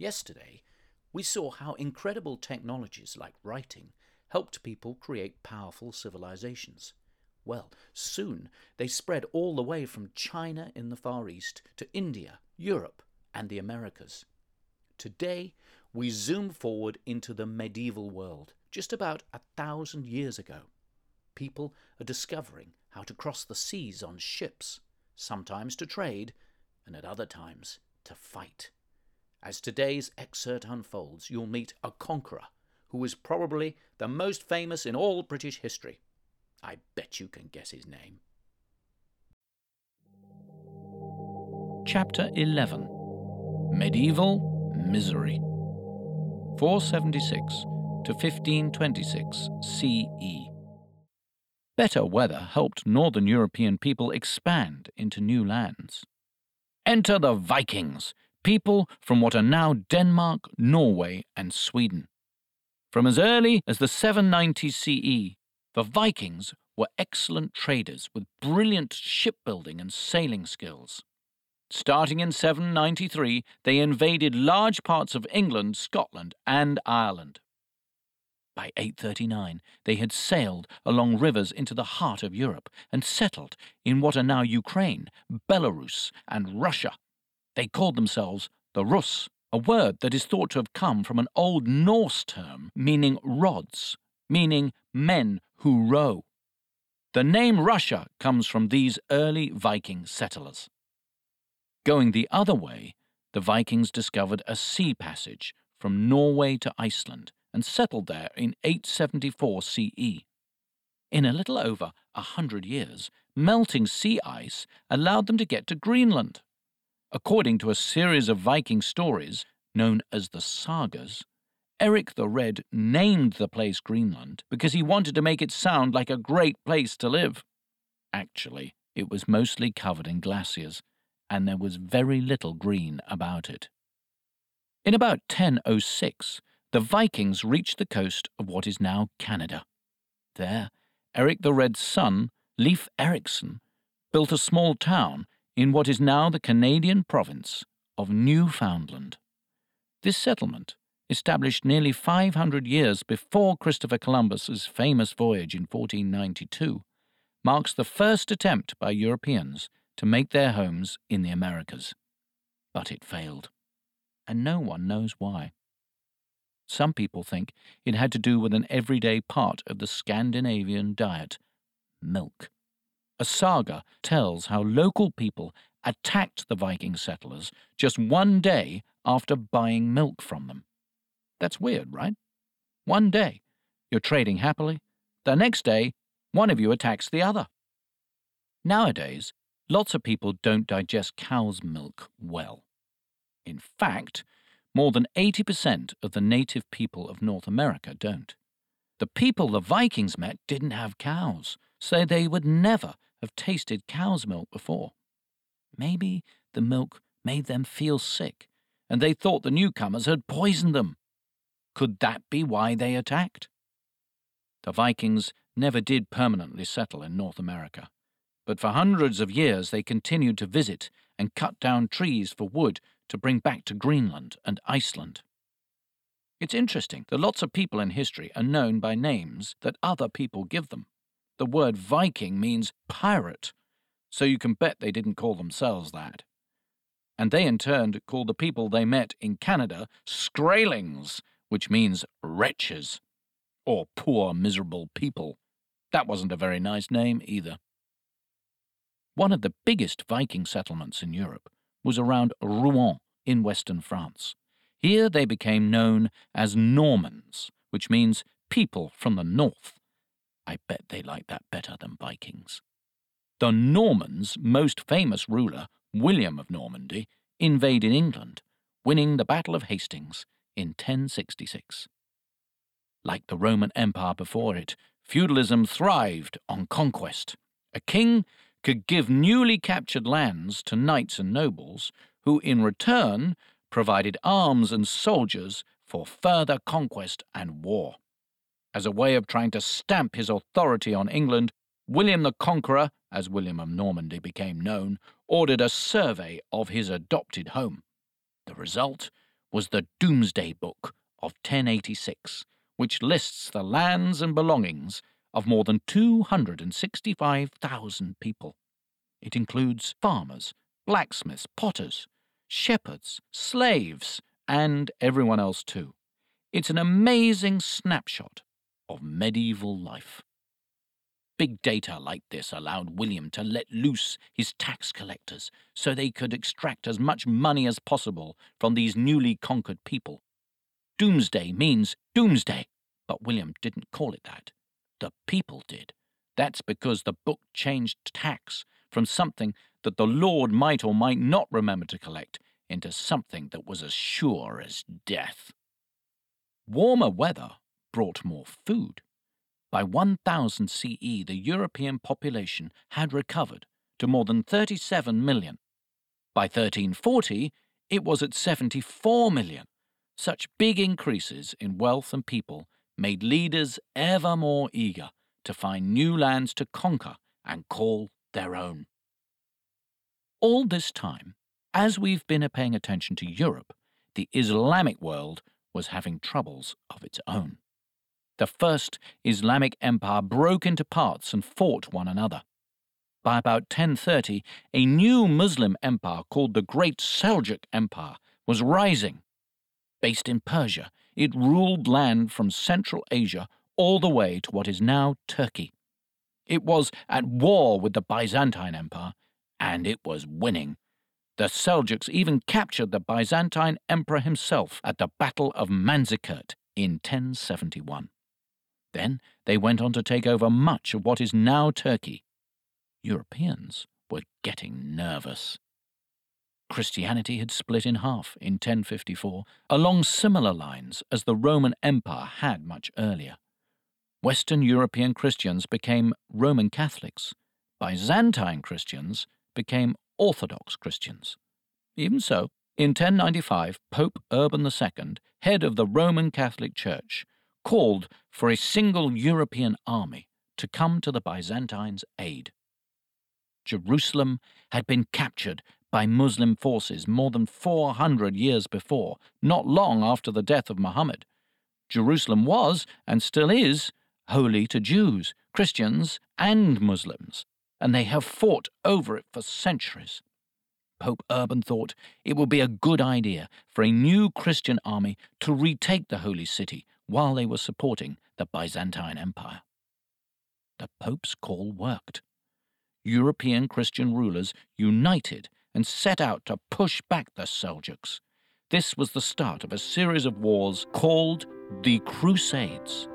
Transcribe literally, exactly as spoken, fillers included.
Yesterday, we saw how incredible technologies like writing helped people create powerful civilizations. Well, soon they spread all the way from China in the Far East to India, Europe, and the Americas. Today, we zoom forward into the medieval world, just about a thousand years ago. People are discovering how to cross the seas on ships, sometimes to trade, and at other times to fight. As today's excerpt unfolds, you'll meet a conqueror who is probably the most famous in all British history. I bet you can guess his name. Chapter eleven. Medieval Misery, four seventy-six to fifteen twenty-six C E. Better weather helped northern European people expand into new lands. Enter the Vikings, people from what are now Denmark, Norway, and Sweden. From as early as the seven ninety C E, the Vikings were excellent traders with brilliant shipbuilding and sailing skills. Starting in seven ninety-three, they invaded large parts of England, Scotland, and Ireland. By eight thirty-nine, they had sailed along rivers into the heart of Europe and settled in what are now Ukraine, Belarus, and Russia. They called themselves the Rus, a word that is thought to have come from an Old Norse term meaning rods, meaning men who row. The name Russia comes from these early Viking settlers. Going the other way, the Vikings discovered a sea passage from Norway to Iceland and settled there in eight seventy-four C E. In a little over a hundred years, melting sea ice allowed them to get to Greenland. According to a series of Viking stories, known as the sagas, Eric the Red named the place Greenland because he wanted to make it sound like a great place to live. Actually, it was mostly covered in glaciers, and there was very little green about it. In about ten oh six, the Vikings reached the coast of what is now Canada. There, Eric the Red's son, Leif Erikson, built a small town in what is now the Canadian province of Newfoundland. This settlement, established nearly five hundred years before Christopher Columbus's famous voyage in fourteen ninety-two, marks the first attempt by Europeans to make their homes in the Americas. But it failed, and no one knows why. Some people think it had to do with an everyday part of the Scandinavian diet, milk. A saga tells how local people attacked the Viking settlers just one day after buying milk from them. That's weird, right? One day, you're trading happily. The next day, one of you attacks the other. Nowadays, lots of people don't digest cow's milk well. In fact, more than eighty percent of the native people of North America don't. The people the Vikings met didn't have cows, so they would never have tasted cow's milk before. Maybe the milk made them feel sick, and they thought the newcomers had poisoned them. Could that be why they attacked? The Vikings never did permanently settle in North America, but for hundreds of years they continued to visit and cut down trees for wood to bring back to Greenland and Iceland. It's interesting that lots of people in history are known by names that other people give them. The word Viking means pirate, so you can bet they didn't call themselves that. And they in turn called the people they met in Canada Skraelings, which means wretches, or poor miserable people. That wasn't a very nice name either. One of the biggest Viking settlements in Europe was around Rouen in western France. Here they became known as Normans, which means people from the north. I bet they like that better than Vikings. The Normans' most famous ruler, William of Normandy, invaded England, winning the Battle of Hastings in ten sixty-six. Like the Roman Empire before it, feudalism thrived on conquest. A king could give newly captured lands to knights and nobles, who in return provided arms and soldiers for further conquest and war. As a way of trying to stamp his authority on England, William the Conqueror, as William of Normandy became known, ordered a survey of his adopted home. The result was the Domesday Book of ten eighty-six, which lists the lands and belongings of more than two hundred sixty-five thousand people. It includes farmers, blacksmiths, potters, shepherds, slaves, and everyone else too. It's an amazing snapshot of medieval life. Big data like this allowed William to let loose his tax collectors so they could extract as much money as possible from these newly conquered people. Doomsday means doomsday, but William didn't call it that. The people did. That's because the book changed tax from something that the Lord might or might not remember to collect into something that was as sure as death. Warmer weather brought more food. By one thousand C E, the European population had recovered to more than thirty-seven million. By thirteen forty, it was at seventy-four million. Such big increases in wealth and people made leaders ever more eager to find new lands to conquer and call their own. All this time, as we've been paying attention to Europe, the Islamic world was having troubles of its own. The first Islamic empire broke into parts and fought one another. By about ten thirty, a new Muslim empire called the Great Seljuk Empire was rising. Based in Persia, it ruled land from Central Asia all the way to what is now Turkey. It was at war with the Byzantine Empire, and it was winning. The Seljuks even captured the Byzantine emperor himself at the Battle of Manzikert in ten seventy-one. Then they went on to take over much of what is now Turkey. Europeans were getting nervous. Christianity had split in half in ten fifty-four, along similar lines as the Roman Empire had much earlier. Western European Christians became Roman Catholics. Byzantine Christians became Orthodox Christians. Even so, in ten ninety-five, Pope Urban the Second, head of the Roman Catholic Church, called for a single European army to come to the Byzantines' aid. Jerusalem had been captured by Muslim forces more than four hundred years before, not long after the death of Muhammad. Jerusalem was, and still is, holy to Jews, Christians, and Muslims, and they have fought over it for centuries. Pope Urban thought it would be a good idea for a new Christian army to retake the holy city while they were supporting the Byzantine Empire. The Pope's call worked. European Christian rulers united and set out to push back the Seljuks. This was the start of a series of wars called the Crusades.